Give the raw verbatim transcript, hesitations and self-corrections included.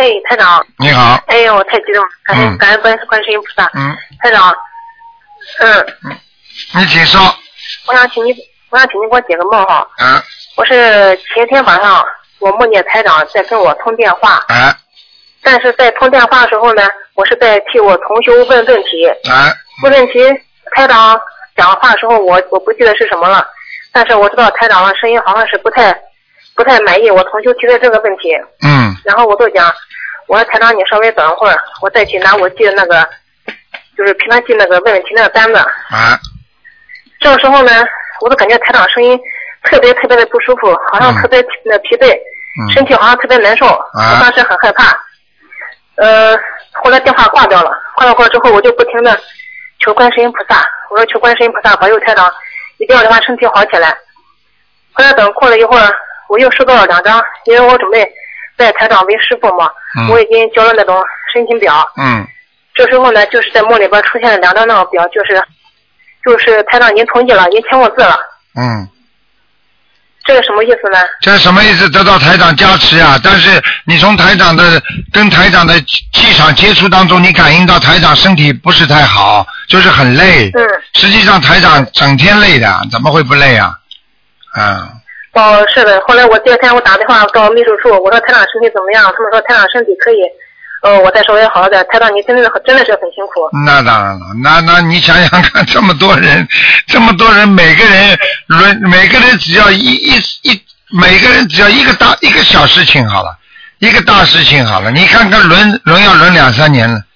哎，台长。 你好。 哎呦，我太激动了，感恩、嗯、感恩观观世音菩萨。 嗯。 台长。嗯。 嗯。你请说。 我想请你，我想请你给我解个梦哈。 嗯。 我是前天晚上，我梦见台长在跟我通电话。 嗯。 但是在通电话的时候呢，我是在替我同修问问题。 嗯。 问问题，台长讲话的时候我我不记得是什么了，但是我知道台长的声音好像是不太不太满意我同修提的这个问题。 嗯。 然后我就讲，我说台长你稍微等会儿，我再去拿我记的那个，就是平常记那个问问题那个单子。 啊。 这个时候呢，我就感觉台长声音特别特别的不舒服，好像特别的疲惫，嗯、身体好像特别难受，啊、我当时很害怕。呃，后来电话挂掉了，挂掉过之后，我就不停的求观世音菩萨，我说求观世音菩萨保佑台长一定要让他身体好起来。后来等过了一会儿，我又收到了两张，因为我准备拜台长为师傅嘛，嗯、我已经交了那种申请表。 嗯。 这时候呢，就是在梦里边出现了两张那种表，就是就是台长您同意了，您签过字了。 嗯。 这个什么意思呢？ 这什么意思？得到台长加持啊！但是你从台长的跟台长的气场接触当中，你感应到台长身体不是太好，就是很累。 嗯。 实际上台长整天累的，怎么会不累啊？啊。 哦，是的。后来我第二天我打电话到秘书处，我说台长身体怎么样？他们说台长身体可以。呃，我再稍微好一点。台长你真的真的是很辛苦。 那当然了，那那你想想看，这么多人，这么多人，每个人轮，每个人只要一一一，每个人只要一个大一个小事情好了，一个大事情好了，你看看轮轮要轮两三年了，